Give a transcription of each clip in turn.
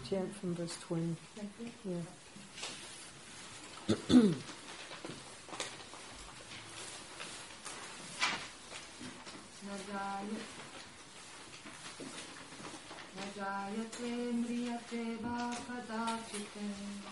chant from verse 20. Yeah. Najayate mriyate va kadachite.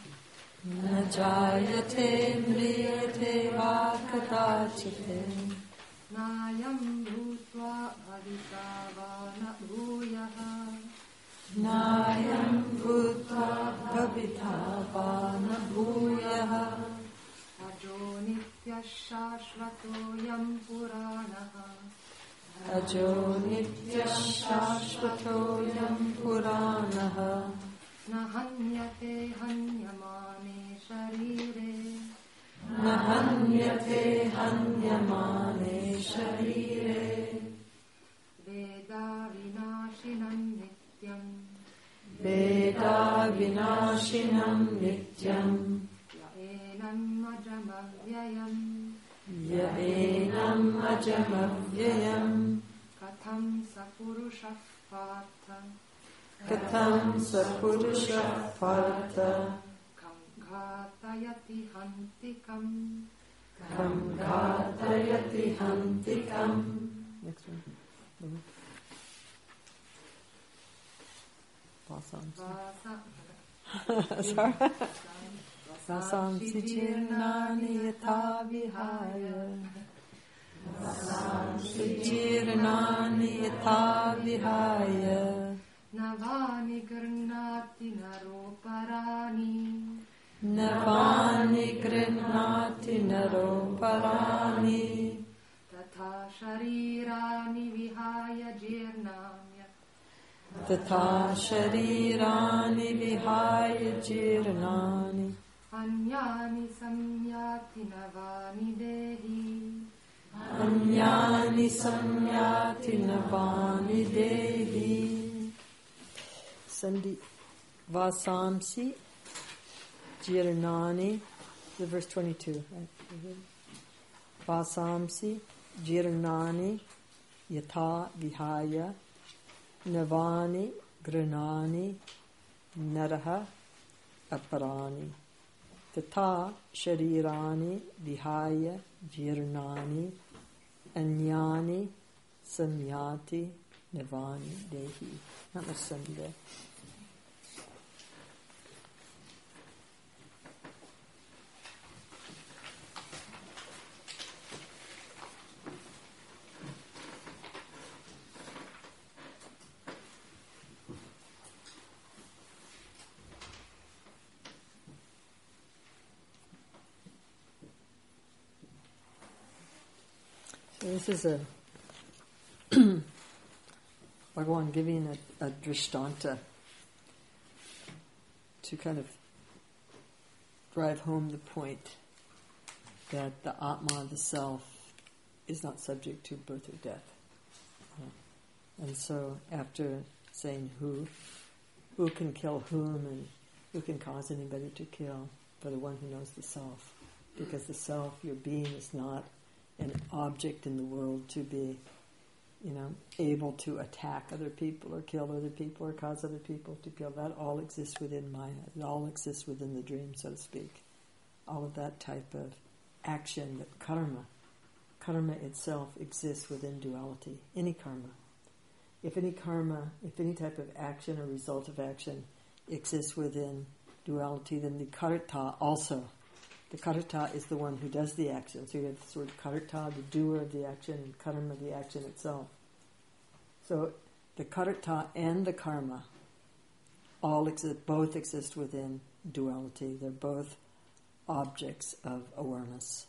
Najayate mriyate va kadachite. Nayam bhutva bhavita va na bhuyaha. Nayam bhutva bhavita va na bhuyaha. Ajo nitya shashvatoyam puranaha. Ajo nitya shashvatoyam puranaha. Nahanyate hanyamane sharire. Nahanyate hanyamane sharire. Veda vinashinam nityam. Veda vinashinam nityam. Yaenam ajamavyayam. Yaenam ajamavyayam. Katham sapurusha partha. Katham sapurusha partha. Kam ghatayati hantikam. Kam ghatayati hantikam. Next one. Sorry. Vasamsi jirnani yatha vihaya. Vasamsi jirnani yatha vihaya. Navani garnati naroparani. Navani grinati naroparani. Tatha sharirani vihaya jirnamya. Tatha sharirani vihaya jirnani. Anyani samyati navani dehi. Anyani samyati navani dehi. Sandi Vasamsi Jirnani, the verse 22. Right? Vasamsi Jirnani Yatha Vihaya Navani Granani Naraha Aparani Tatha Sharirani Vihaya Jirnani Anyani Samyati Navani Dehi. Not much Sandi there. This is a Bhagavan giving a drishtanta to kind of drive home the point that the Atma, the self, is not subject to birth or death. And so after saying who can kill whom and who can cause anybody to kill, for the one who knows the self. Because the self, your being, is not an object in the world to be, able to attack other people or kill other people or cause other people to kill. That all exists within Maya. It all exists within the dream, so to speak. All of that type of action, that karma itself exists within duality. Any karma. If any type of action or result of action exists within duality, then the karta also. The karta is the one who does the action. So you have this word karta, the doer of the action, and karma, the action itself. So the karta and the karma both exist within duality. They're both objects of awareness,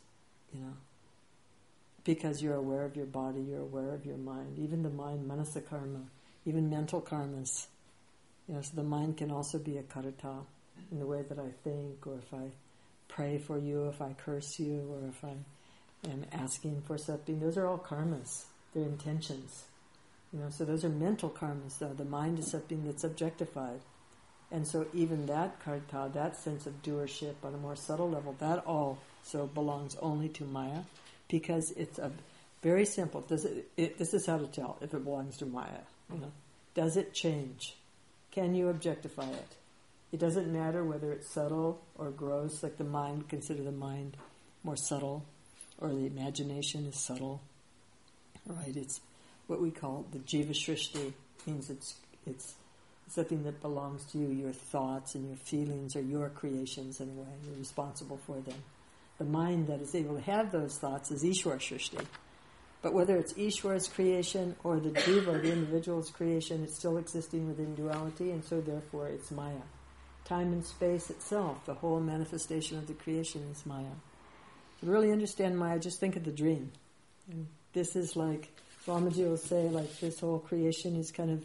Because you're aware of your body, you're aware of your mind. Even the mind, manasa karma, even mental karmas. So the mind can also be a karta in the way that I think, or if I pray for you, if I curse you, or if I am asking for something. Those are all karmas. They're intentions. So those are mental karmas, though. The mind is something that's objectified. And so even that karta, that sense of doership on a more subtle level, that also belongs only to Maya, because it's a very simple. This is how to tell if it belongs to Maya. Does it change? Can you objectify it? It doesn't matter whether it's subtle or gross, like the mind, consider the mind more subtle, or the imagination is subtle, right? It's what we call the Jiva Shrishti, means it's something that belongs to you. Your thoughts and your feelings are your creations in a way. You're responsible for them. The mind that is able to have those thoughts is Ishwara Shrishti. But whether it's Ishwara's creation or the Jiva, the individual's creation, it's still existing within duality, and so therefore it's Maya. Time and space itself, the whole manifestation of the creation is Maya. To really understand Maya, just think of the dream. And this is like, Swamiji will say, like, this whole creation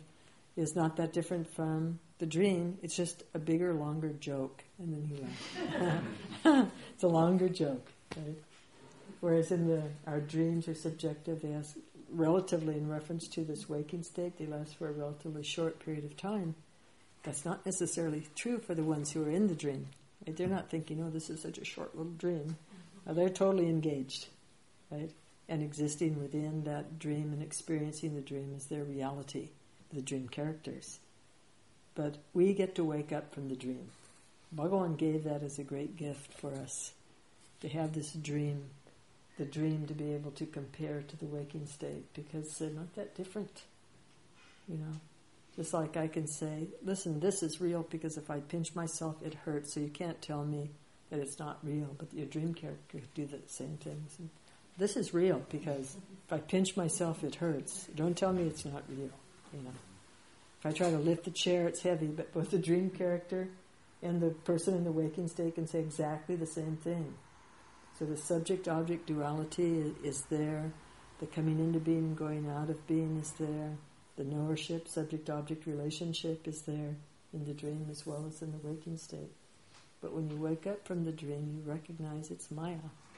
is not that different from the dream. It's just a bigger, longer joke. And then he laughed. It's a longer joke, right? Whereas our dreams are subjective. They last relatively, in reference to this waking state, they last for a relatively short period of time. That's not necessarily true for the ones who are in the dream. Right? They're not thinking, oh, this is such a short little dream. They're totally engaged, right? And existing within that dream and experiencing the dream as their reality, the dream characters. But we get to wake up from the dream. Bhagavan gave that as a great gift for us, to have this dream, the dream to be able to compare to the waking state, because they're not that different, you know. Just like I can say, listen, this is real because if I pinch myself, it hurts, so you can't tell me that it's not real. But your dream character could do the same things. And this is real because if I pinch myself, it hurts. Don't tell me it's not real, you know. If I try to lift the chair, it's heavy, but both the dream character and the person in the waking state can say exactly the same thing. So the subject-object duality is there. The coming into being, going out of being is there. The knowership, subject-object relationship is there in the dream as well as in the waking state. But when you wake up from the dream, you recognize it's Maya.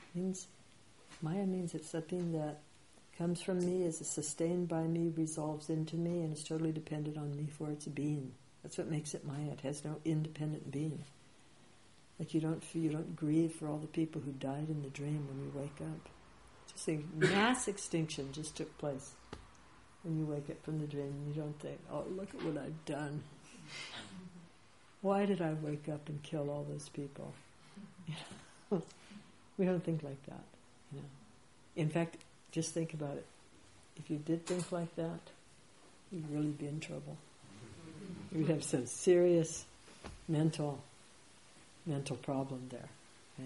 Maya means it's something that comes from me, is sustained by me, resolves into me, and is totally dependent on me for its being. That's what makes it Maya. It has no independent being. Like you don't grieve for all the people who died in the dream when you wake up. Just a mass extinction just took place. When you wake up from the dream, you don't think, oh, look at what I've done. Why did I wake up and kill all those people? You know? We don't think like that. You know? In fact, just think about it. If you did think like that, you'd really be in trouble. You'd have some serious mental problem there. Right?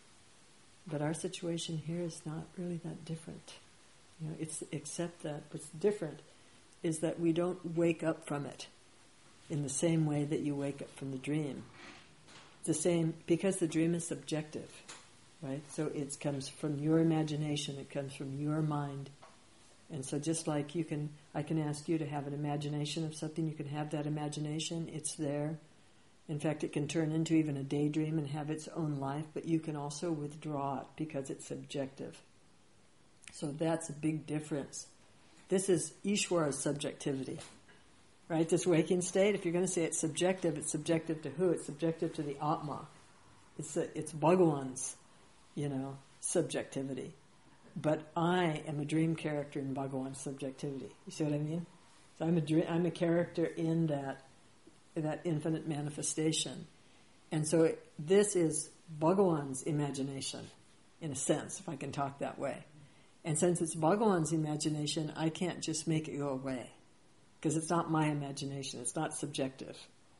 But our situation here is not really that different. You know, it's except that what's different is that we don't wake up from it in the same way that you wake up from the dream. It's the same because the dream is subjective, right? So it comes from your imagination, it comes from your mind. And so just like I can ask you to have an imagination of something, you can have that imagination, it's there. In fact, it can turn into even a daydream and have its own life, but you can also withdraw it because it's subjective. So that's a big difference. This is Ishwara's subjectivity, right? This waking state, if you're going to say it's subjective to who? It's subjective to the Atma. It's Bhagavan's, subjectivity. But I am a dream character in Bhagavan's subjectivity. You see what I mean? So I'm a character in that infinite manifestation. And so this is Bhagavan's imagination, in a sense, if I can talk that way. And since it's Bhagavan's imagination, I can't just make it go away. Because it's not my imagination, it's not subjective.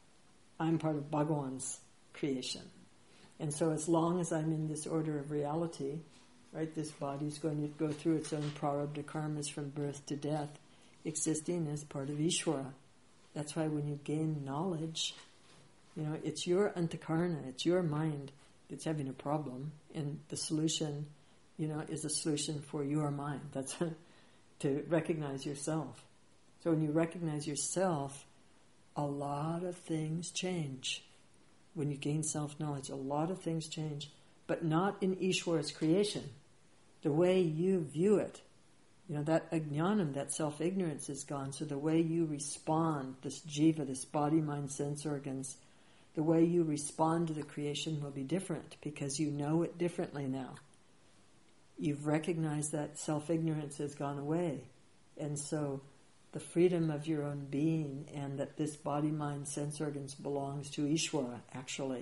I'm part of Bhagavan's creation. And so as long as I'm in this order of reality, right, this body's going to go through its own prarabdha karmas from birth to death, existing as part of Ishvara. That's why when you gain knowledge, it's your antakarna, it's your mind that's having a problem, and the solution, is a solution for your mind. That's to recognize yourself. So when you recognize yourself, a lot of things change. When you gain self-knowledge, a lot of things change, but not in Ishvara's creation. The way you view it, that ajnanam, that self-ignorance is gone, so the way you respond, this jiva, this body, mind, sense organs, the way you respond to the creation will be different because you know it differently now. You've recognized that self-ignorance has gone away. And so the freedom of your own being, and that this body, mind, sense organs belongs to Ishvara, actually,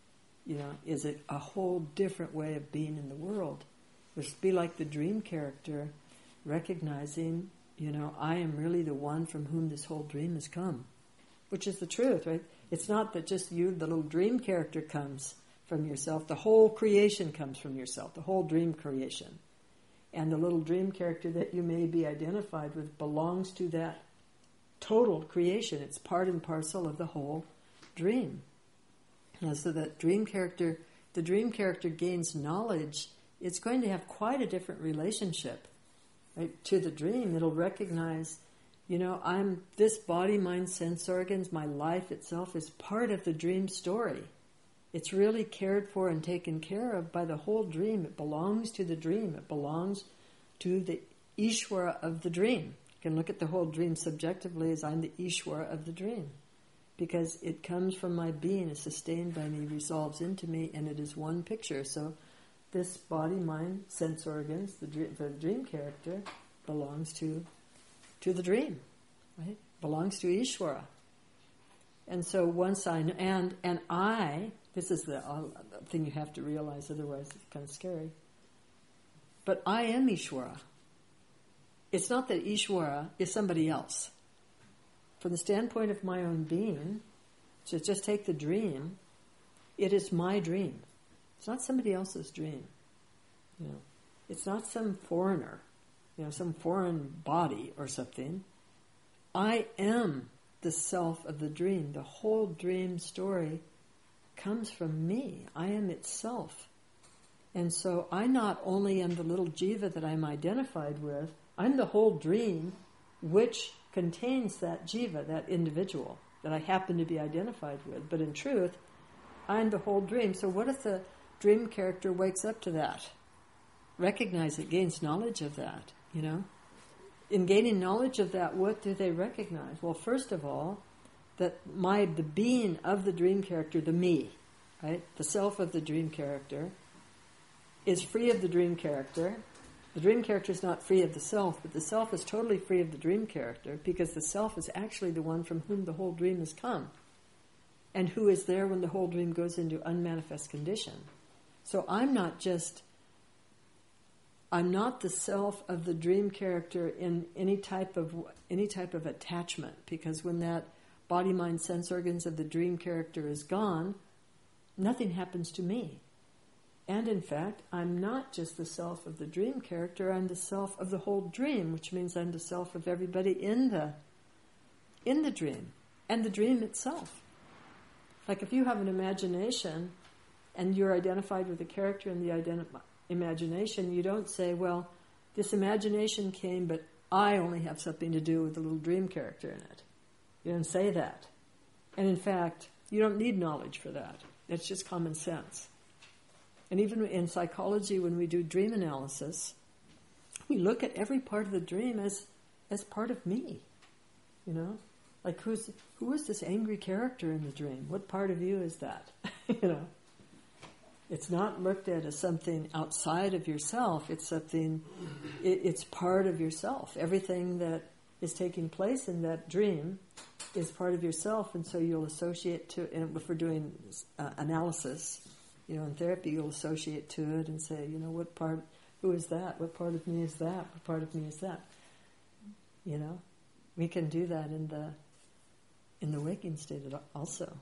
is a whole different way of being in the world. It would be like the dream character recognizing, I am really the one from whom this whole dream has come, which is the truth, right? It's not that just you, the little dream character, comes from yourself. The whole creation comes from yourself, the whole dream creation. And the little dream character that you may be identified with belongs to that total creation. It's part and parcel of the whole dream. And so that the dream character gains knowledge, it's going to have quite a different relationship, right, to the dream. It'll recognize, I'm this body, mind, sense organs, my life itself is part of the dream story. It's really cared for and taken care of by the whole dream. It belongs to the dream. It belongs to the Ishvara of the dream. You can look at the whole dream subjectively as I'm the Ishvara of the dream, because it comes from my being, is sustained by me, resolves into me, and it is one picture. So this body, mind, sense organs, the dream character, belongs to the dream, right? Belongs to Ishvara. And so once I know, and I, this is the thing you have to realize, otherwise it's kind of scary. But I am Ishvara. It's not that Ishvara is somebody else. From the standpoint of my own being, to just take the dream, it is my dream. It's not somebody else's dream. It's not some foreigner, some foreign body or something. I am the self of the dream. The whole dream story comes from me. I am itself. And so I not only am the little jiva that I'm identified with, I'm the whole dream which contains that jiva, that individual that I happen to be identified with. But in truth, I'm the whole dream. So what if the dream character wakes up to that? Recognize it, gains knowledge of that, In gaining knowledge of that, what do they recognize? Well, first of all, that the being of the dream character, the me, right, the self of the dream character, is free of the dream character. The dream character is not free of the self, but the self is totally free of the dream character, because the self is actually the one from whom the whole dream has come, and who is there when the whole dream goes into unmanifest condition. So I'm not the self of the dream character in any type of attachment, because when that body, mind, sense organs of the dream character is gone, nothing happens to me. And in fact, I'm not just the self of the dream character, I'm the self of the whole dream, which means I'm the self of everybody in the dream, and the dream itself. Like if you have an imagination and you're identified with the character in the imagination, you don't say, well, this imagination came, but I only have something to do with the little dream character in it. You don't say that. And in fact, you don't need knowledge for that. It's just common sense. And even in psychology, when we do dream analysis, we look at every part of the dream as part of me. Like who is this angry character in the dream? What part of you is that? It's not looked at as something outside of yourself. It's part of yourself. Everything that is taking place in that dream is part of yourself, and so you'll associate to, and if we're doing analysis, in therapy, you'll associate to it and say, who is that? What part of me is that? What part of me is that? We can do that in the waking state also.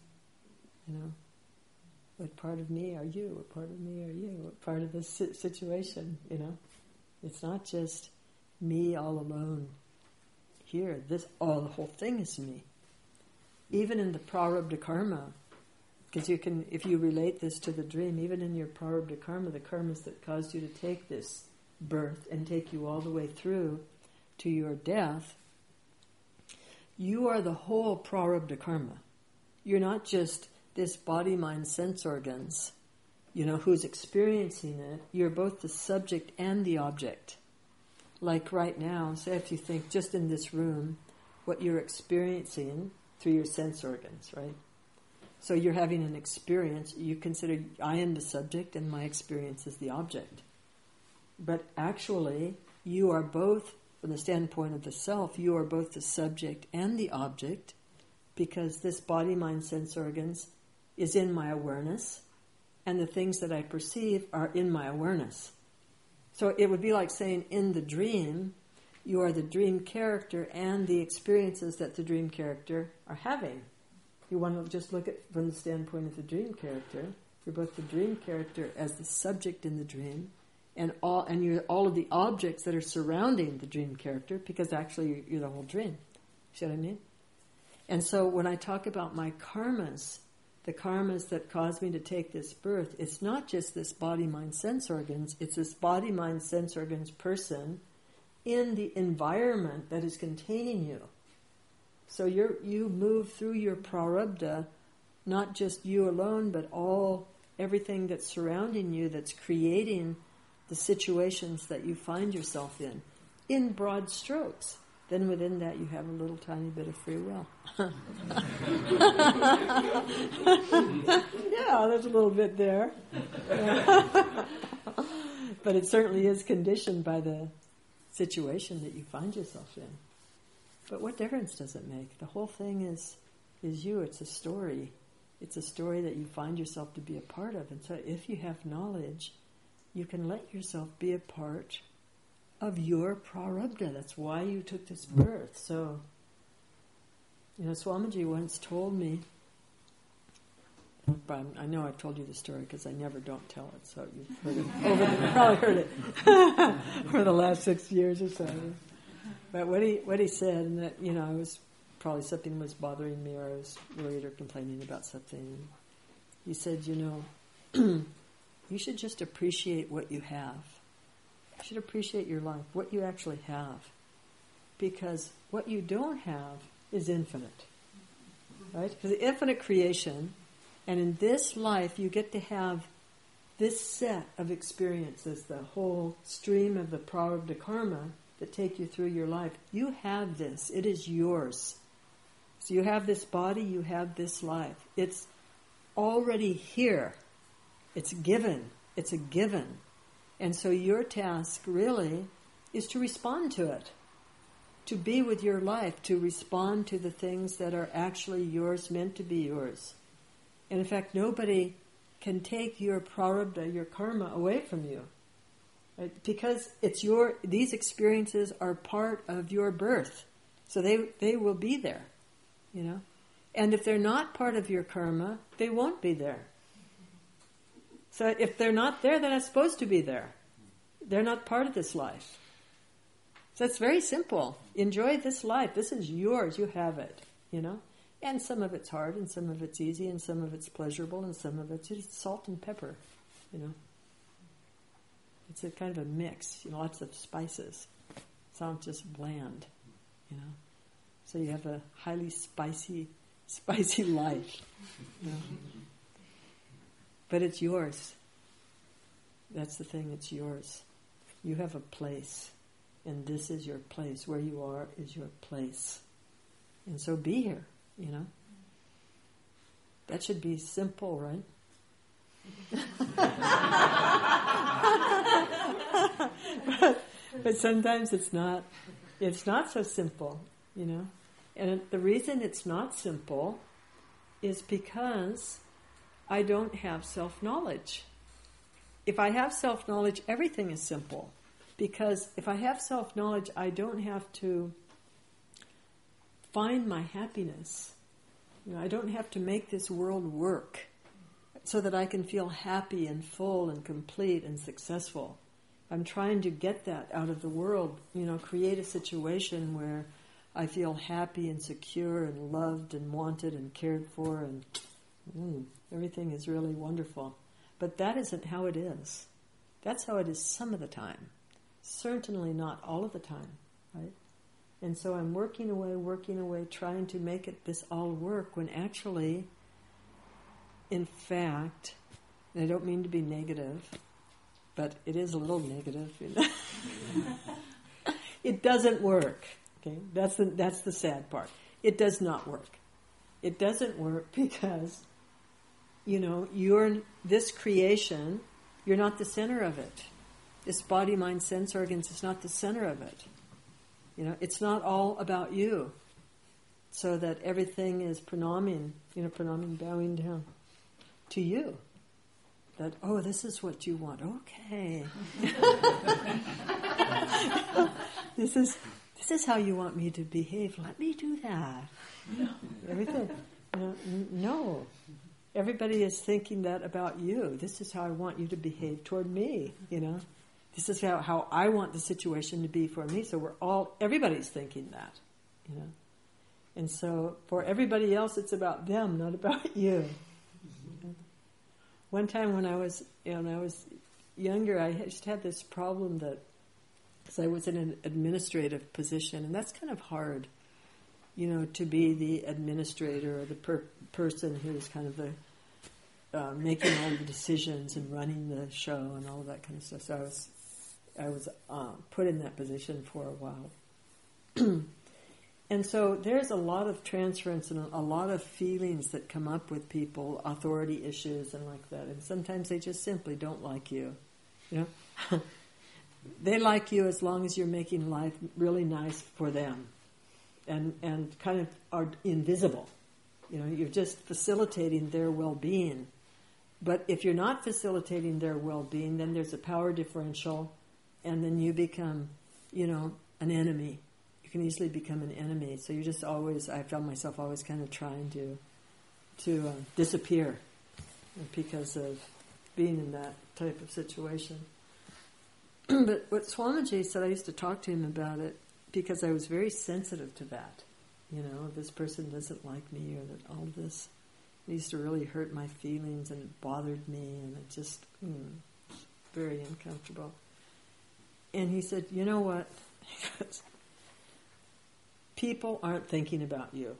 What part of me are you? What part of me are you? What part of this situation? It's not just me all alone here. The whole thing is me. Even in the prarabdha karma, because if you relate this to the dream, even in your prarabdha karma, the karmas that caused you to take this birth and take you all the way through to your death, you are the whole prarabdha karma. You're not just this body, mind, sense organs, who's experiencing it. You're both the subject and the object. Like right now, say if you think just in this room, what you're experiencing through your sense organs, right? So you're having an experience, you consider I am the subject and my experience is the object. But actually, you are both from the standpoint of the self, you are both the subject and the object, because this body, mind, sense organs is in my awareness, and the things that I perceive are in my awareness. So it would be like saying in the dream, you are the dream character and the experiences that the dream character are having. You want to just look at from the standpoint of the dream character. You're both the dream character as the subject in the dream, and you're all of the objects that are surrounding the dream character, because actually you're the whole dream. See what I mean? And so when I talk about my karmas, the karmas that caused me to take this birth, it's not just this body, mind, sense organs, it's this body, mind, sense organs person in the environment that is containing you. So you move through your prarabdha, not just you alone, but everything that's surrounding you, that's creating the situations that you find yourself in broad strokes. Then within that you have a little tiny bit of free will. Yeah, there's a little bit there. But it certainly is conditioned by the situation that you find yourself in. But what difference does it make? The whole thing is you. It's a story. It's a story that you find yourself to be a part of. And so if you have knowledge, you can let yourself be a part of your prarabdha. That's why you took this birth. So, Swamiji once told me, but I know I've told you the story because I never don't tell it, so you've heard it you've probably heard it for the last 6 years or so. But what he said, and that, I was probably something was bothering me, or I was worried or complaining about something. He said, you should just appreciate what you have. You should appreciate your life, what you actually have. Because what you don't have is infinite. Right? For the infinite creation, and in this life you get to have this set of experiences, the whole stream of the prarabdha karma that take you through your life. You have this. It is yours. So you have this body, you have this life. It's already here. It's given. It's a given. And so your task really is to respond to it, to be with your life, to respond to the things that are actually yours, meant to be yours. And in fact, nobody can take your prarabdha, your karma, away from you. Right? Because these experiences are part of your birth. So they will be there, And if they're not part of your karma, they won't be there. So if they're not there, they're not supposed to be there. They're not part of this life. So it's very simple. Enjoy this life. This is yours. You have it, And some of it's hard, and some of it's easy, and some of it's pleasurable, and some of it's just salt and pepper, It's a kind of a mix, lots of spices. It's not just bland, So you have a highly spicy life, But it's yours. That's the thing, it's yours. You have a place, and this is your place. Where you are is your place. And so be here, That should be simple, right? but sometimes it's not so simple, And the reason it's not simple is because I don't have self-knowledge. If I have self-knowledge, everything is simple. Because if I have self-knowledge, I don't have to find my happiness. I don't have to make this world work so that I can feel happy and full and complete and successful. I'm trying to get that out of the world, create a situation where I feel happy and secure and loved and wanted and cared for, and everything is really wonderful. But that isn't how it is. That's how it is some of the time. Certainly not all of the time, right? And so I'm working away, trying to make this all work, when actually, in fact, and I don't mean to be negative, but it is a little negative. It doesn't work. Okay, that's the sad part. It does not work. It doesn't work because, you're this creation. You're not the center of it. This body, mind, sense organs is not the center of it. It's not all about you. So that everything is pranaming, bowing down to you. That, this is what you want. Okay. This is how you want me to behave. Let me do that. Everything. No. Everybody is thinking that about you. This is how I want you to behave toward me, This is how I want the situation to be for me. So everybody's thinking that, And so for everybody else, it's about them, not about you. One time when I was younger, I just had this problem that, because I was in an administrative position, and that's kind of hard, to be the administrator or the person who's kind of the making all the decisions and running the show and all of that kind of stuff. So I was put in that position for a while. And so there's a lot of transference and a lot of feelings that come up with people, authority issues and like that. And sometimes they just simply don't like you. They like you as long as you're making life really nice for them and kind of are invisible. You're just facilitating their well-being. But if you're not facilitating their well-being, then there's a power differential, and then you become, an enemy. You can easily become an enemy. So you're just I found myself always kind of trying to disappear because of being in that type of situation. But what Swamiji said, I used to talk to him about it because I was very sensitive to that. This person doesn't like me, or that all this. It used to really hurt my feelings, and it bothered me, and it just very uncomfortable. And he said, you know what? He goes, people aren't thinking about you.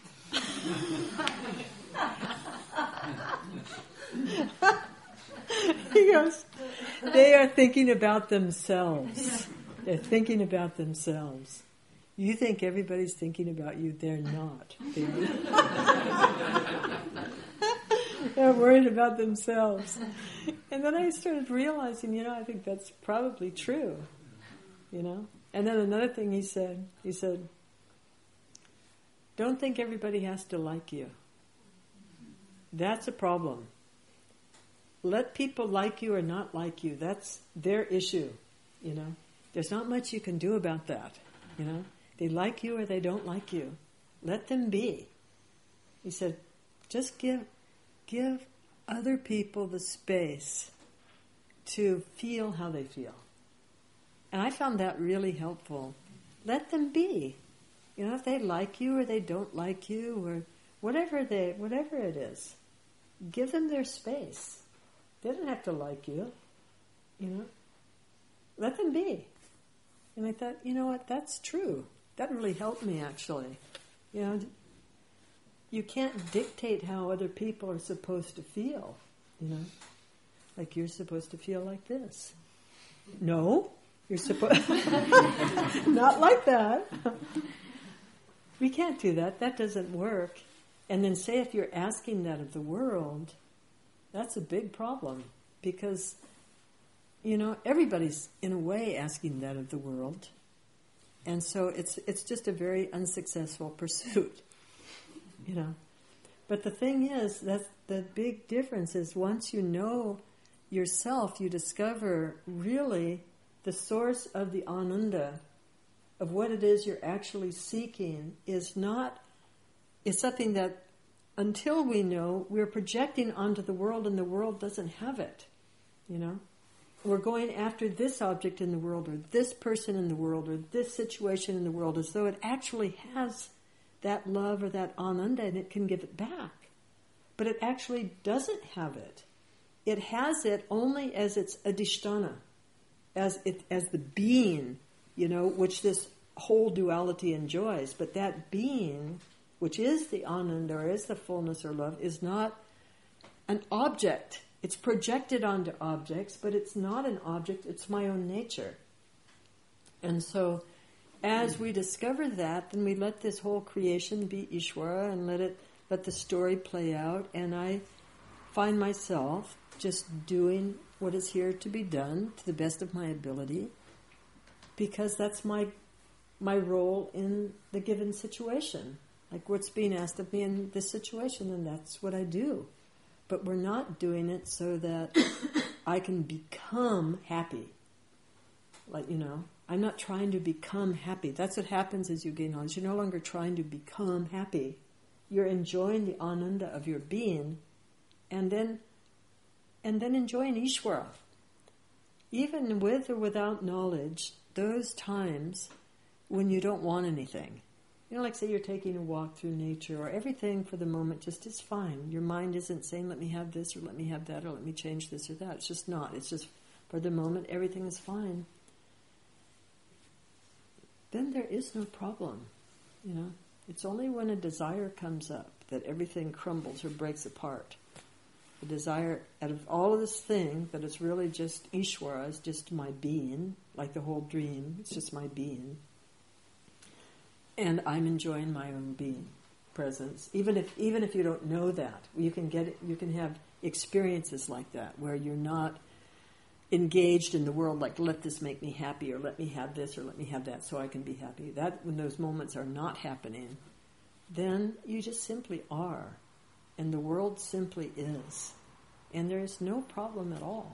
He goes, they are thinking about themselves. They're thinking about themselves. You think everybody's thinking about you. They're not. They're worried about themselves. And then I started realizing, I think that's probably true. And then another thing he said, don't think everybody has to like you. That's a problem. Let people like you or not like you. That's their issue, There's not much you can do about that, They like you or they don't like you. Let them be. He said, just give other people the space to feel how they feel. And I found that really helpful. Let them be. If they like you or they don't like you or whatever it is, give them their space. They don't have to like you, Let them be. And I thought, you know what, that's true. That really helped me, actually. You can't dictate how other people are supposed to feel, Like you're supposed to feel like this. No, you're supposed... Not like that. We can't do that. That doesn't work. And then say if you're asking that of the world, that's a big problem. Because, everybody's in a way asking that of the world. And so it's just a very unsuccessful pursuit, But the thing is, that the big difference is once you know yourself, you discover really the source of the ananda, of what it is you're actually seeking, is something that until we know, we're projecting onto the world and the world doesn't have it, We're going after this object in the world or this person in the world or this situation in the world as though it actually has that love or that ananda and it can give it back. But it actually doesn't have it. It has it only as its adhisthana, as the being, which this whole duality enjoys. But that being, which is the ananda or is the fullness or love, is not an object. It's projected onto objects, but it's not an object, it's my own nature. And so, as we discover that, then we let this whole creation be Ishvara and let the story play out, and I find myself just doing what is here to be done to the best of my ability, because that's my my role in the given situation. Like what's being asked of me in this situation, and that's what I do. But we're not doing it so that I can become happy. Like, I'm not trying to become happy. That's what happens as you gain knowledge. You're no longer trying to become happy. You're enjoying the ananda of your being, and then enjoying Ishvara. Even with or without knowledge, those times when you don't want anything. Like say you're taking a walk through nature, or everything for the moment just is fine. Your mind isn't saying, let me have this, or let me have that, or let me change this or that. It's just not. It's just, for the moment, everything is fine. Then there is no problem, It's only when a desire comes up that everything crumbles or breaks apart. The desire, out of all of this thing, that is really just Ishvara, is just my being, like the whole dream, it's just my being. And I'm enjoying my own being, presence. Even if you don't know that, you can have experiences like that, where you're not engaged in the world, like let this make me happy, or let me have this, or let me have that, so I can be happy. That when those moments are not happening, then you just simply are, and the world simply is, and there is no problem at all.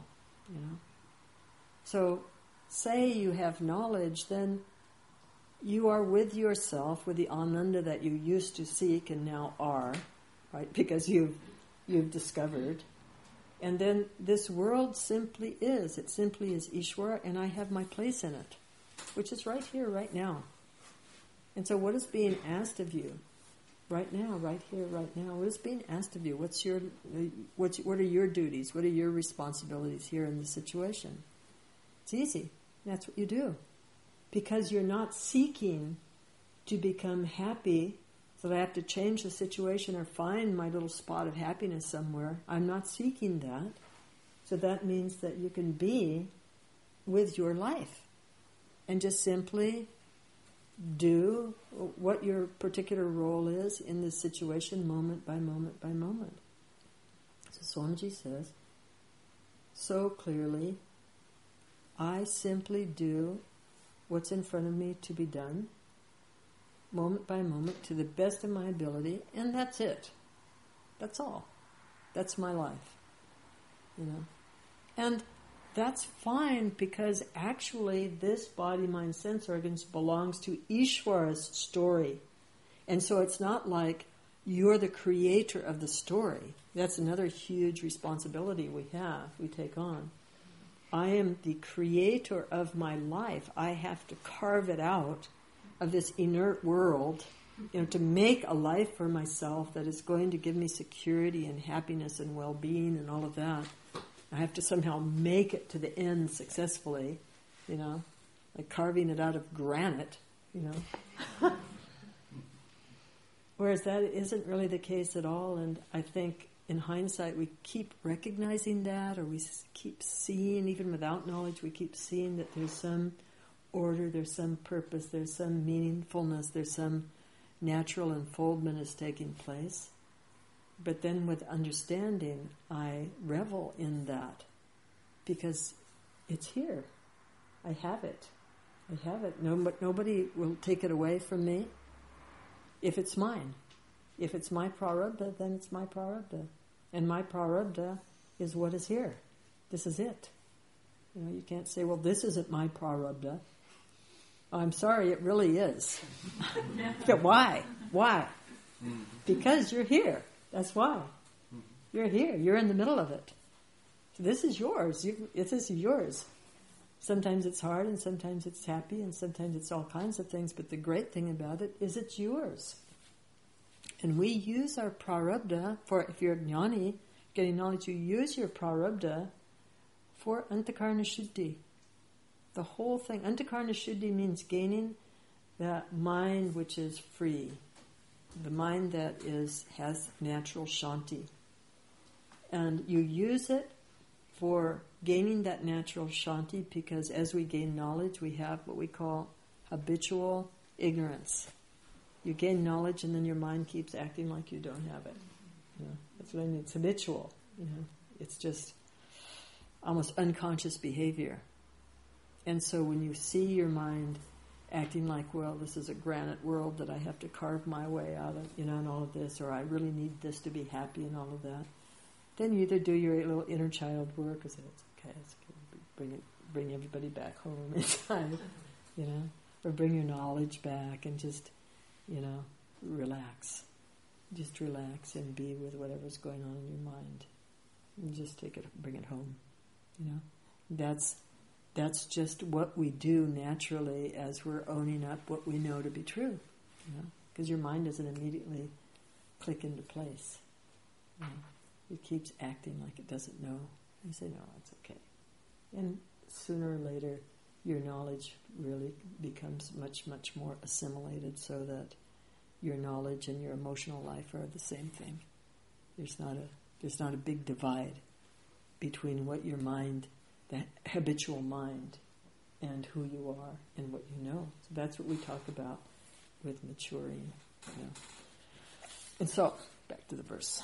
So, say you have knowledge, then you are with yourself, with the ananda that you used to seek and now are, right? Because you've discovered. And then this world simply is. It simply is Ishvara, and I have my place in it, which is right here, right now. And so what is being asked of you right now, right here, right now? What is being asked of you? What are your duties? What are your responsibilities here in this situation? It's easy. That's what you do. Because you're not seeking to become happy, so that I have to change the situation or find my little spot of happiness somewhere. I'm not seeking that. So that means that you can be with your life and just simply do what your particular role is in this situation, moment by moment by moment. So Swamiji says, so clearly, I simply do what's in front of me to be done, moment by moment, to the best of my ability, and that's it. That's all. That's my life. And that's fine, because actually this body, mind, sense organs belongs to Ishvara's story. And so it's not like you're the creator of the story. That's another huge responsibility we take on. I am the creator of my life. I have to carve it out of this inert world, to make a life for myself that is going to give me security and happiness and well-being and all of that. I have to somehow make it to the end successfully, like carving it out of granite, Whereas that isn't really the case at all, and I think in hindsight, we keep recognizing that, or we keep seeing, even without knowledge, we keep seeing that there's some order, there's some purpose, there's some meaningfulness, there's some natural unfoldment is taking place. But then with understanding, I revel in that, because it's here. I have it. I have it. Nobody will take it away from me if it's mine. If it's my prarabdha, then it's my prarabdha. And my prarabdha is what is here. This is it. You can't say, well, this isn't my prarabdha. I'm sorry, it really is. Why? Why? Because you're here. That's why. You're here. You're in the middle of it. So this is yours. This is yours. Sometimes it's hard, and sometimes it's happy, and sometimes it's all kinds of things, but the great thing about it is it's yours. And we use our prarabdha for, if you're a jnani, getting knowledge, you use your prarabdha for antakarna shuddhi. The whole thing. Antakarna shuddhi means gaining that mind which is free, the mind that has natural shanti. And you use it for gaining that natural shanti, because as we gain knowledge, we have what we call habitual ignorance. You gain knowledge, and then your mind keeps acting like you don't have it. That's what I mean. It's habitual. It's just almost unconscious behavior. And so when you see your mind acting like, well, this is a granite world that I have to carve my way out of, and all of this, or I really need this to be happy and all of that. Then you either do your little inner child work, or say, it's okay, bring everybody back home inside, or bring your knowledge back and just, relax. Just relax and be with whatever's going on in your mind. And just bring it home, That's just what we do naturally as we're owning up what we know to be true, because your mind doesn't immediately click into place. It keeps acting like it doesn't know. You say, no, it's okay. And sooner or later, your knowledge really becomes much, much more assimilated so that your knowledge and your emotional life are the same thing. There's not a big divide between what your mind, the habitual mind, and who you are and what you know. So that's what we talk about with maturing. And so, back to the verse.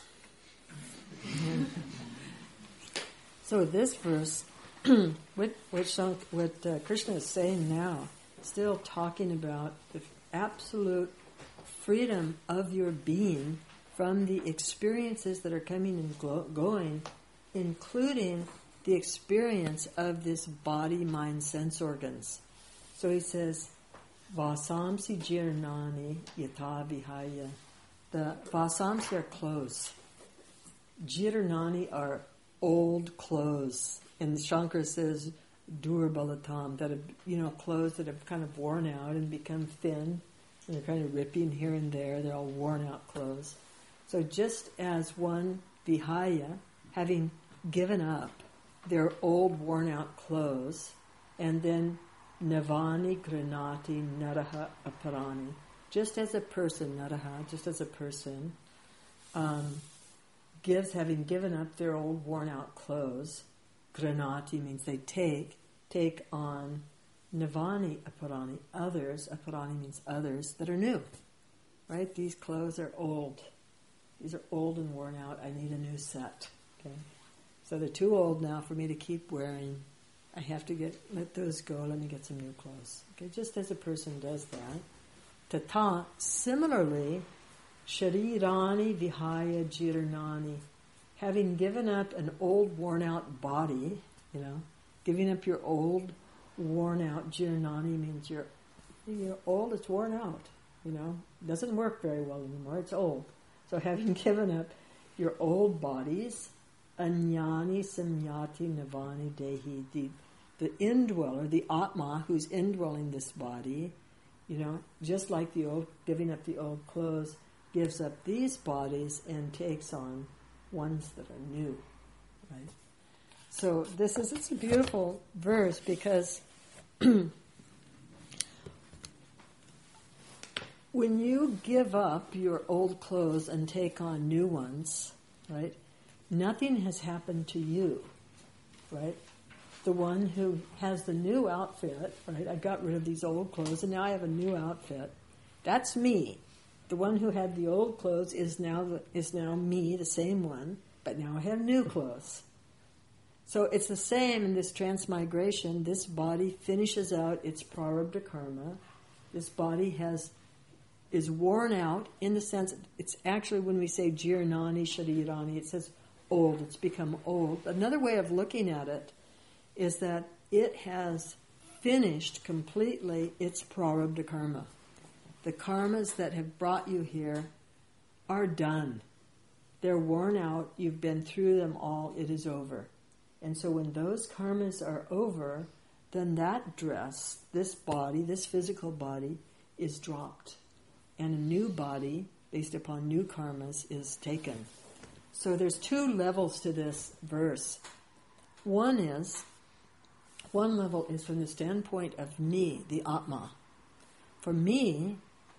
So this verse, what Krishna is saying now, still talking about the absolute freedom of your being from the experiences that are coming and going, including the experience of this body, mind, sense organs. So he says, Vasamsi jirnani yata vihaya. The Vasamsi are clothes. Jirnani are old clothes. And Shankara says, Durbalatam, that have, clothes that have kind of worn out and become thin, and they're kind of ripping here and there. They're all worn out clothes. So just as one vihaya, having given up their old worn out clothes, and then navani granati naraha aparani, just as a person, having given up their old worn out clothes, granati means they take on navani aparani, others, aparani means others that are new, right? These clothes are old. These are old and worn out. I need a new set, okay? So they're too old now for me to keep wearing. I have to let those go. Let me get some new clothes. Okay, just as a person does that. Tata, similarly, sharirani vihaya jirnani, having given up an old worn out body, giving up your old worn out, jirnani means you're old, it's worn out, doesn't work very well anymore, it's old. So having given up your old bodies, anyani samyati navani dehi, the indweller, the Atma who's indwelling this body, just like the old, giving up the old clothes, gives up these bodies and takes on ones that are new, right? So it's a beautiful verse because when you give up your old clothes and take on new ones, right, nothing has happened to you, right? The one who has the new outfit, right, I got rid of these old clothes and now I have a new outfit. That's me. The one who had the old clothes is now me, the same one, but now I have new clothes. So it's the same in this transmigration. This body finishes out its prarabdha karma. This body is worn out in the sense, it's actually when we say jirnani, sharirani, it says old, it's become old. Another way of looking at it is that it has finished completely its prarabdha karma. The karmas that have brought you here are done. They're worn out, you've been through them all, it is over. And so when those karmas are over, then that dress, this body, this physical body, is dropped. And a new body, based upon new karmas, is taken. So there's two levels to this verse. One level is from the standpoint of me, the Atma. For me,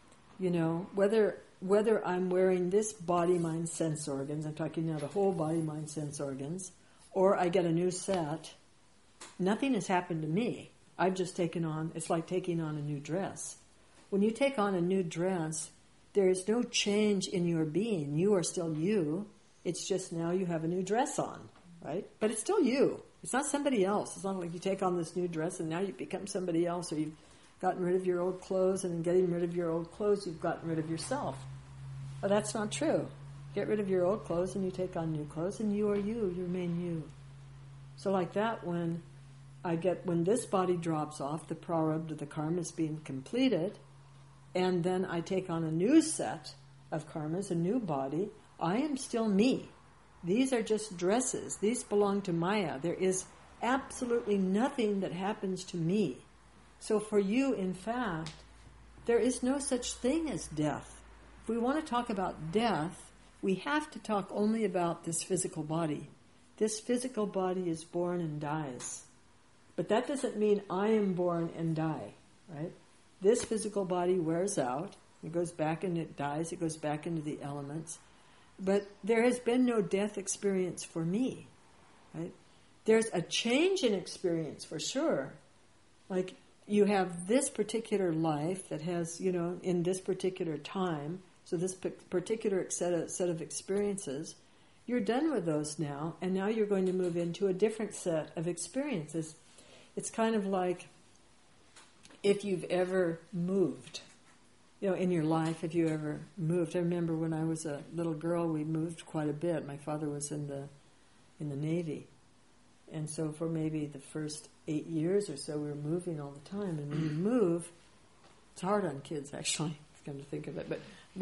whether I'm wearing this body, mind, sense organs, I'm talking now the whole body, mind, sense organs, or I get a new set, nothing has happened to me. I've just it's like taking on a new dress. When you take on a new dress, there is no change in your being. You are still you. It's just now you have a new dress on, right? But it's still you. It's not somebody else. It's not like you take on this new dress and now you become somebody else, or you've gotten rid of your old clothes, and in getting rid of your old clothes, you've gotten rid of yourself. But that's not true. Get rid of your old clothes and you take on new clothes, and you are you remain you. So like that, when this body drops off, the prarabdha, the karma is being completed, and then I take on a new set of karmas, a new body, I am still me. These are just dresses. These belong to Maya. There is absolutely nothing that happens to me. So for you, in fact, there is no such thing as death. If we want to talk about death, we have to talk only about this physical body. This physical body is born and dies. But that doesn't mean I am born and die, right? This physical body wears out. It goes back and it dies. It goes back into the elements. But there has been no death experience for me, right? There's a change in experience for sure. Like you have this particular life that has, in this particular time, so this particular set of experiences, you're done with those now, and now you're going to move into a different set of experiences. It's kind of like if you've ever moved, in your life, if you ever moved. I remember when I was a little girl, we moved quite a bit. My father was in the Navy. And so for maybe the first 8 years or so, we were moving all the time. And when you move, it's hard on kids, actually, come to think of it. But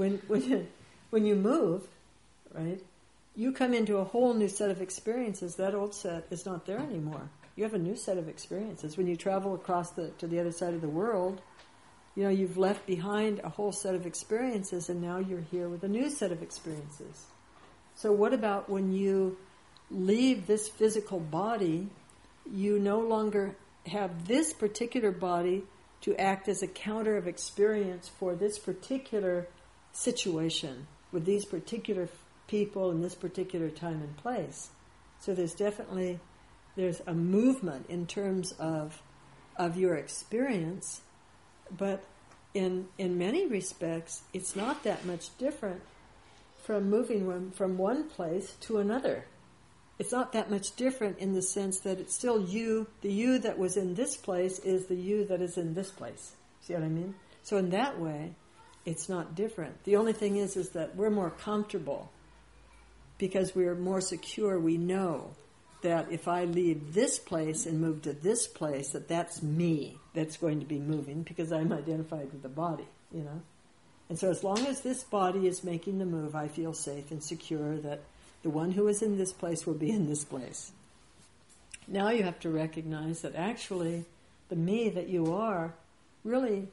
when you move, right, you come into a whole new set of experiences. That old set is not there anymore. You have a new set of experiences. When you travel across to the other side of the world, you've left behind a whole set of experiences, and now you're here with a new set of experiences. So what about when you leave this physical body, you no longer have this particular body to act as a counter of experience for this particular situation with these particular people in this particular time and place. So there's a movement in terms of your experience, but in many respects, it's not that much different from moving from one place to another. It's not that much different in the sense that it's still you. The you that was in this place is the you that is in this place. See what I mean? So in that way, it's not different. The only thing is that we're more comfortable because we're more secure. We know that if I leave this place and move to this place, that's me that's going to be moving because I'm identified with the body, And so as long as this body is making the move, I feel safe and secure that the one who is in this place will be in this place. Now you have to recognize that actually the me that you are really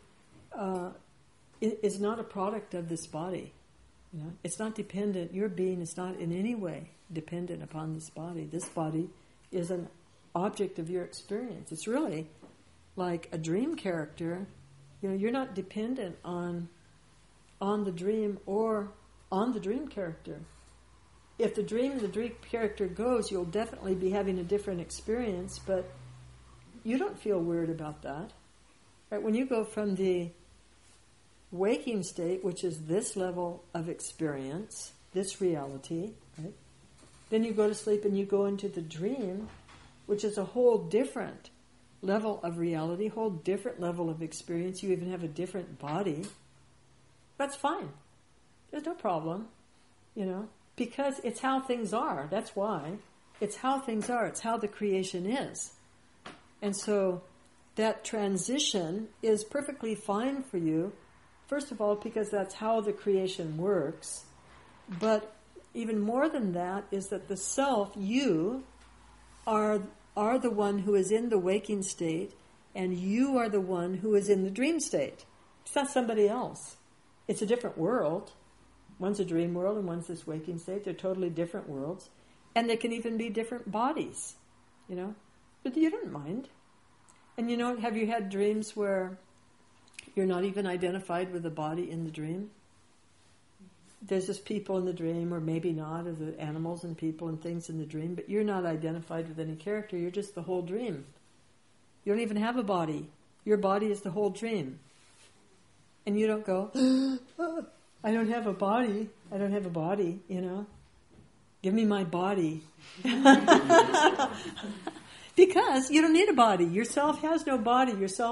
is not a product of this body. It's not dependent. Your being is not in any way dependent upon this body. This body is an object of your experience. It's really like a dream character. You're not dependent on the dream or on the dream character. If the dream character goes, you'll definitely be having a different experience, but you don't feel weird about that. Right? When you go from the waking state, which is this level of experience, this reality, right? Then you go to sleep and you go into the dream, which is a whole different level of reality, whole different level of experience. You even have a different body. That's fine. There's no problem, because it's how things are. That's why. It's how things are. It's how the creation is. And so that transition is perfectly fine for you, first of all, because that's how the creation works. But even more than that is that the self, you, are the one who is in the waking state, and you are the one who is in the dream state. It's not somebody else. It's a different world. One's a dream world and one's this waking state. They're totally different worlds. And they can even be different bodies, But you don't mind. And have you had dreams where you're not even identified with the body in the dream? There's just people in the dream, or maybe not, or the animals and people and things in the dream, but you're not identified with any character. You're just the whole dream. You don't even have a body. Your body is the whole dream. And you don't go, I don't have a body. I don't have a body, Give me my body. Because you don't need a body. Yourself has no body. Yourself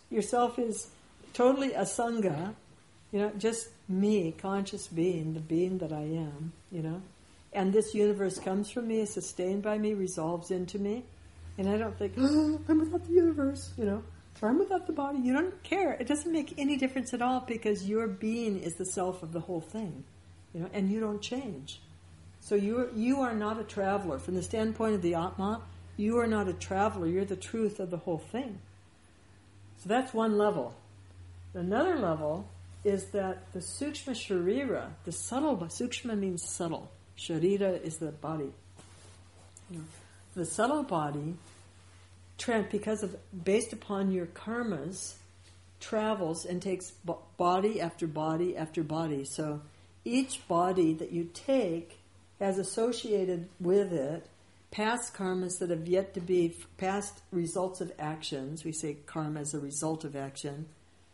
yourself is totally asanga, just me, conscious being, the being that I am, and this universe comes from me, is sustained by me, resolves into me, and I don't think, I'm without the universe, or I'm without the body. You don't care. It doesn't make any difference at all, because your being is the self of the whole thing, and you don't change. So you are not a traveler. From the standpoint of the Atma, you are not a traveler. You're the truth of the whole thing. So that's one level. Another level is that the Sukshma Sharira, the subtle, Sukshma means subtle. Sharira is the body. The subtle body, based upon your karmas, travels and takes body after body after body. So each body that you take has associated with it past karmas that have yet to be, past results of actions. We say karma as a result of action.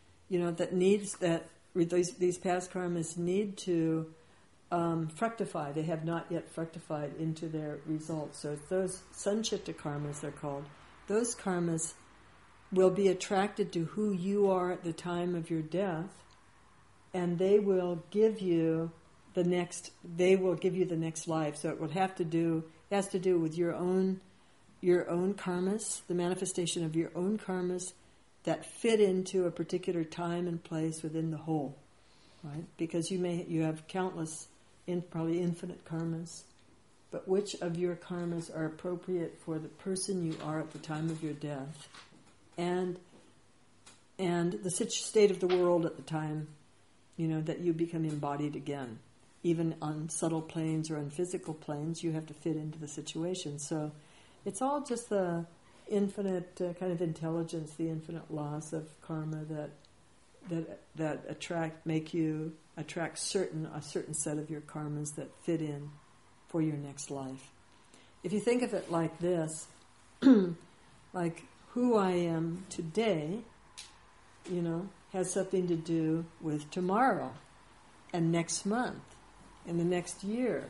These past karmas need to fructify. They have not yet fructified into their results. So those sanchita karmas, they're called, those karmas will be attracted to who you are at the time of your death, and they will give you the next life. So it has to do with your own karmas, the manifestation of your own karmas that fit into a particular time and place within the whole, right? Because you have countless, probably infinite karmas, but which of your karmas are appropriate for the person you are at the time of your death, and the state of the world at the time, that you become embodied again. Even on subtle planes or on physical planes, you have to fit into the situation. So it's all just the infinite kind of intelligence, the infinite laws of karma that make you attract a certain set of your karmas that fit in for your next life. If you think of it like this, like who I am today, has something to do with tomorrow and next month and the next year.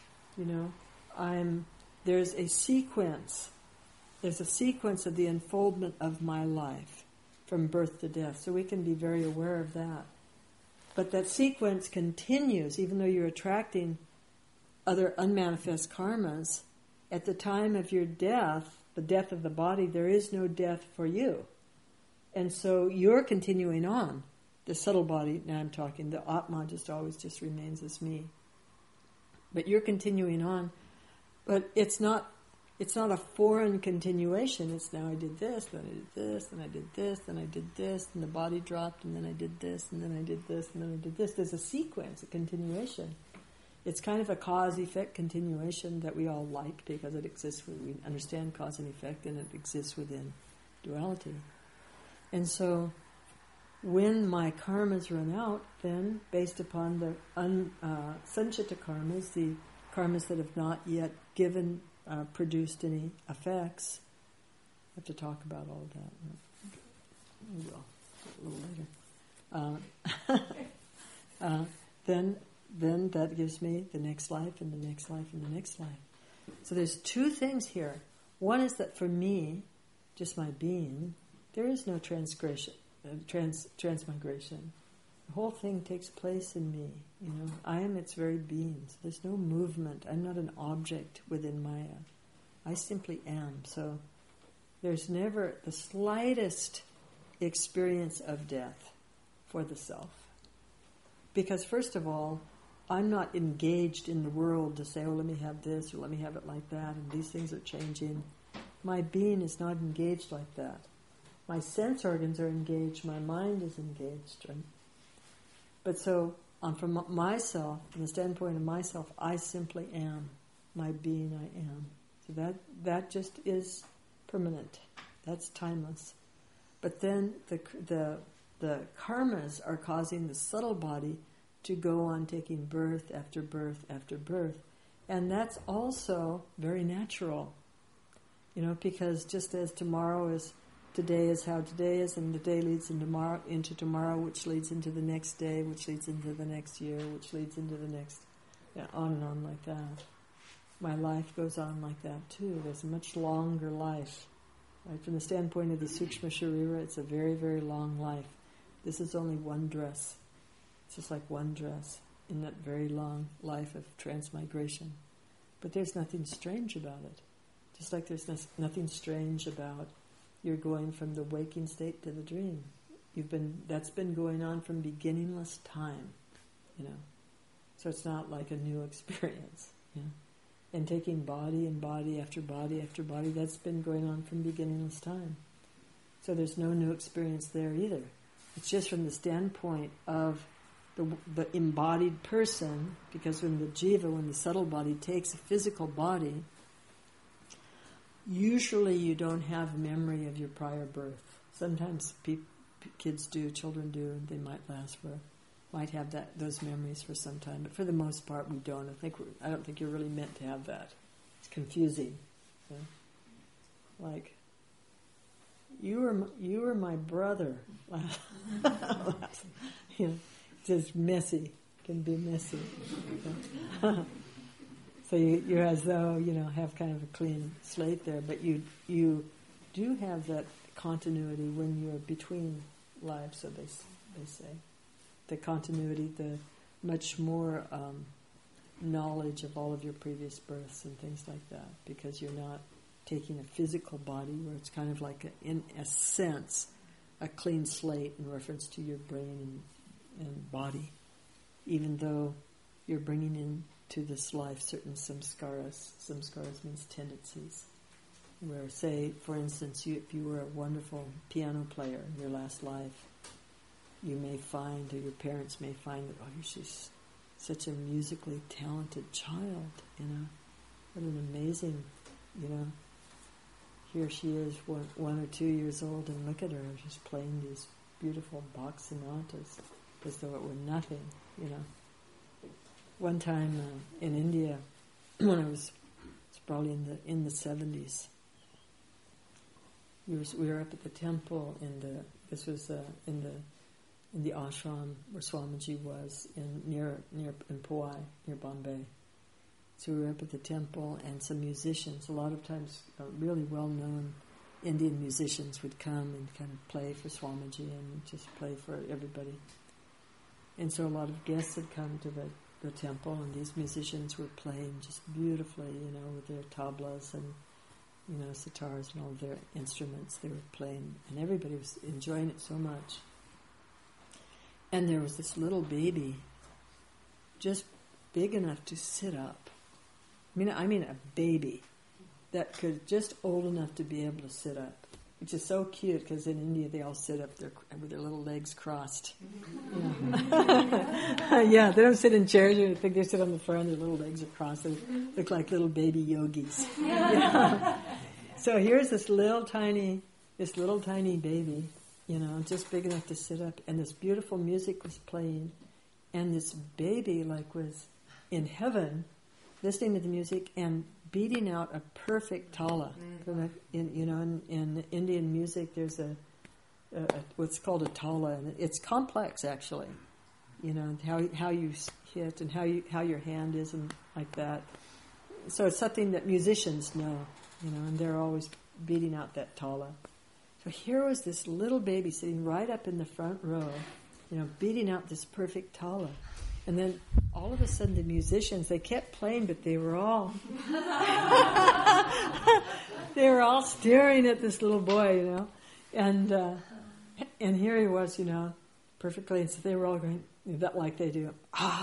There's a sequence of the unfoldment of my life from birth to death. So we can be very aware of that. But that sequence continues, even though you're attracting other unmanifest karmas. At the time of your death, the death of the body, there is no death for you. And so you're continuing on. The subtle body, now I'm talking, the Atma always remains as me. But you're continuing on. But it's not a foreign continuation. It's now I did this, then I did this, then I did this, then I did this, and the body dropped, and then I did this, and then I did this, and then I did this. There's a sequence, a continuation. It's kind of a cause-effect continuation that we all like because it exists. We understand cause and effect, and it exists within duality. And so when my karmas run out, then based upon the sanchita karmas, the karmas that have not yet produced any effects, I have to talk about all of that. We will a little later. Then that gives me the next life and the next life and the next life. So there's two things here. One is that for me, just my being, there is no transmigration. The whole thing takes place in me. I am its very being. So there's no movement. I'm not an object within Maya. I simply am. So there's never the slightest experience of death for the self. Because first of all, I'm not engaged in the world to say, oh, let me have this or let me have it like that, and these things are changing. My being is not engaged like that. My sense organs are engaged, my mind is engaged. Right? But so, from myself, from the standpoint of myself, I simply am. My being, I am. So that just is permanent. That's timeless. But then the karmas are causing the subtle body to go on taking birth after birth after birth. And that's also very natural. Because just as today is how today is, and the day leads into tomorrow, which leads into the next day, which leads into the next year, which leads into the next, on and on like that. My life goes on like that too. There's a much longer life Right? From the standpoint of the Sukshma Sharira, it's a very, very long life. This is only one dress. It's just like one dress in that very long life of transmigration. But there's nothing strange about it. Just like there's nothing strange about you're going from the waking state to the dream. That's been going on from beginningless time, So it's not like a new experience, And taking body and body after body after body, that's been going on from beginningless time. So there's no new experience there either. It's just from the standpoint of the embodied person, because when the jiva, when the subtle body takes a physical body, usually you don't have memory of your prior birth. Sometimes kids do, children do, they might might have those memories for some time, but for the most part we don't. I don't think you're really meant to have that. It's confusing. Like, you were my brother. Just messy. Can be messy. So you're as though, have kind of a clean slate there, but you do have that continuity when you're between lives, so they say. The continuity, the much more knowledge of all of your previous births and things like that, because you're not taking a physical body where it's kind of like, in a sense, a clean slate in reference to your brain and body, even though you're bringing into this life certain samskaras. Samskaras means tendencies. Where, say, for instance, if you were a wonderful piano player in your last life, you may find, or your parents may find, that, she's such a musically talented child, What an amazing, here she is, 1 or 2 years old, and look at her, she's playing these beautiful Bach sonatas as though it were nothing, One time in India, when I was probably in the 70s, we were up at the temple this was in the ashram where Swamiji was near Powai, near Bombay. So we were up at the temple, and some musicians, a lot of times really well-known Indian musicians, would come and kind of play for Swamiji and just play for everybody. And so a lot of guests had come to the temple, and these musicians were playing just beautifully, with their tablas and, sitars and all of their instruments they were playing, and everybody was enjoying it so much. And there was this little baby, just big enough to sit up. I mean a baby that could, just old enough to be able to sit up, which is so cute, because in India they all sit up there with their little legs crossed. Yeah, they don't sit in chairs. I think they sit on the front, their little legs are crossed. They look like little baby yogis. Yeah. So here's this little tiny baby, just big enough to sit up, and this beautiful music was playing, and this baby was in heaven, listening to the music and beating out a perfect tala. In Indian music, there's what's called a tala, and it's complex actually. How you hit and how your hand is and like that. So it's something that musicians know, and they're always beating out that tala. So here was this little baby sitting right up in the front row, beating out this perfect tala. And then all of a sudden the musicians, they kept playing, but they were all staring at this little boy, and here he was, perfectly, and so they were all going, that like they do,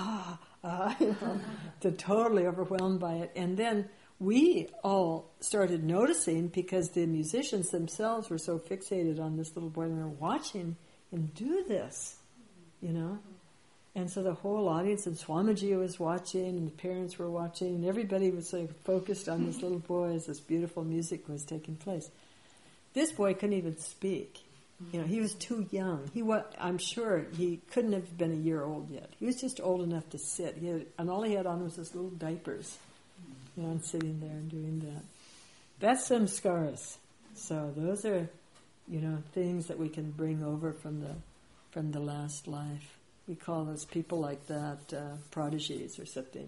to totally overwhelmed by it. And then we all started noticing, because the musicians themselves were so fixated on this little boy, and they were watching him do this, And so the whole audience, and Swamiji was watching, and the parents were watching, and everybody was focused on this little boy as this beautiful music was taking place. This boy couldn't even speak. He was too young. I'm sure he couldn't have been a year old yet. He was just old enough to sit. And all he had on was his little diapers, and sitting there and doing that. That's samskaras. So those are, things that we can bring over from the last life. We call those people like that prodigies or something,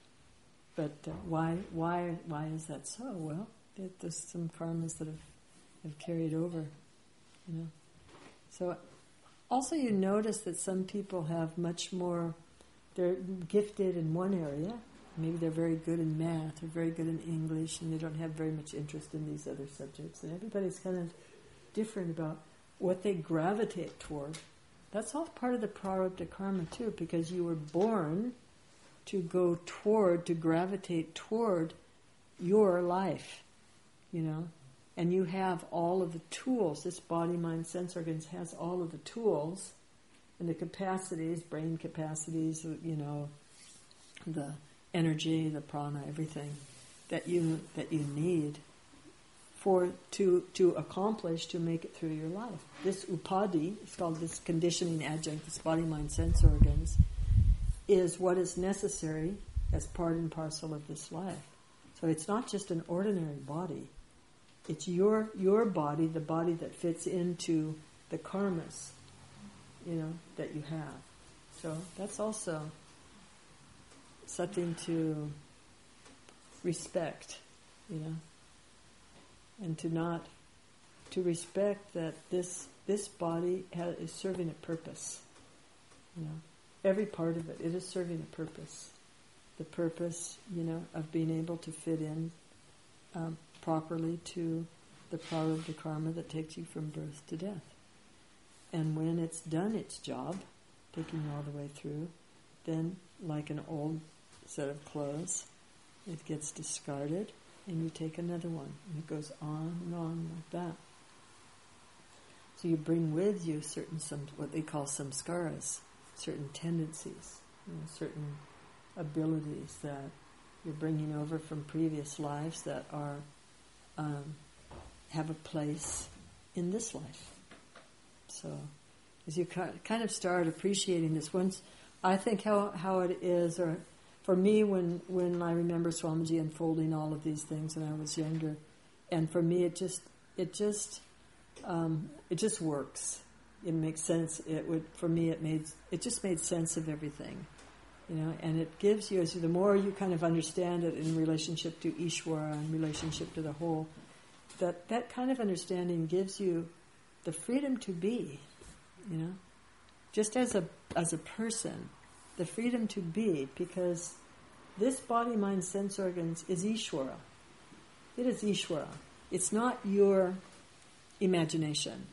But why is that so? Well, there's some karmas that have have carried over, So also you notice that some people have much more, they're gifted in one area. Maybe they're very good in math or very good in English, and they don't have very much interest in these other subjects. And everybody's kind of different about what they gravitate toward. That's all part of the prarabdha karma too, because you were born to go toward, to gravitate toward your life, and you have all of the tools. This body, mind, sense organs has all of the tools and the capacities, brain capacities, the energy, the prana, everything that you need to accomplish, to make it through your life. This upadhi, it's called this conditioning adjunct, this body, mind, sense organs, is what is necessary as part and parcel of this life. So it's not just an ordinary body. It's your body, the body that fits into the karmas, that you have. So that's also something to respect, and to respect that this body is serving a purpose. Every part of it is serving a purpose. The purpose, of being able to fit in properly to the prarabdha karma that takes you from birth to death. And when it's done its job, taking you all the way through, then, like an old set of clothes, it gets discarded, and you take another one. And it goes on and on like that. So you bring with you what they call samskaras, certain tendencies, certain abilities that you're bringing over from previous lives that are have a place in this life. So as you kind of start appreciating this, once I think how it is, or for me when I remember Swamiji unfolding all of these things when I was younger, and for me it just works. It makes sense. It just made sense of everything. And it gives you, the more you kind of understand it in relationship to Ishvara, in relationship to the whole, that kind of understanding gives you the freedom to be, just as a person, the freedom to be, because this body, mind, sense organs is Ishvara. It is Ishvara. It's not your imagination,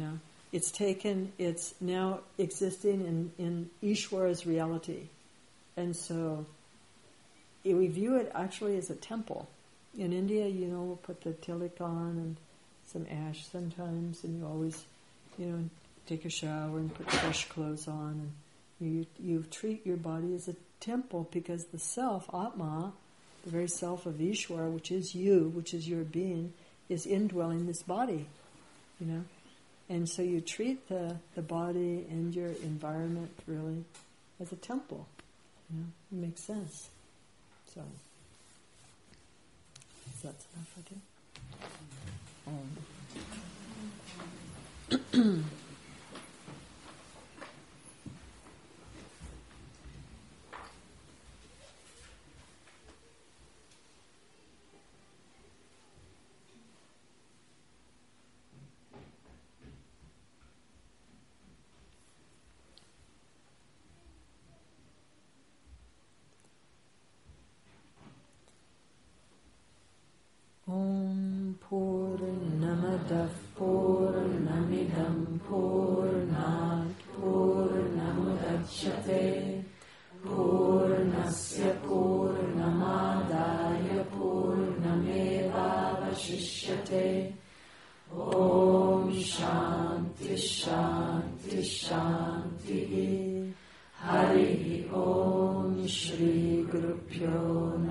It's now existing in Ishvara's reality. And so we view it actually as a temple. In India, we'll put the tilak on and some ash sometimes, and you always, take a shower and put fresh clothes on, and you treat your body as a temple, because the self, Atma, the very self of Ishvara, which is you, which is your being, is indwelling this body, And so you treat the body and your environment really as a temple. It makes sense. So, that's enough, I think. Om Purnamadav Purnamidam Purnat Purnamudachyate Purnasya Purnamadaya Purnamevavashishyate. Om Shanti Shanti Shanti. Hari Om Shri Guru Pyo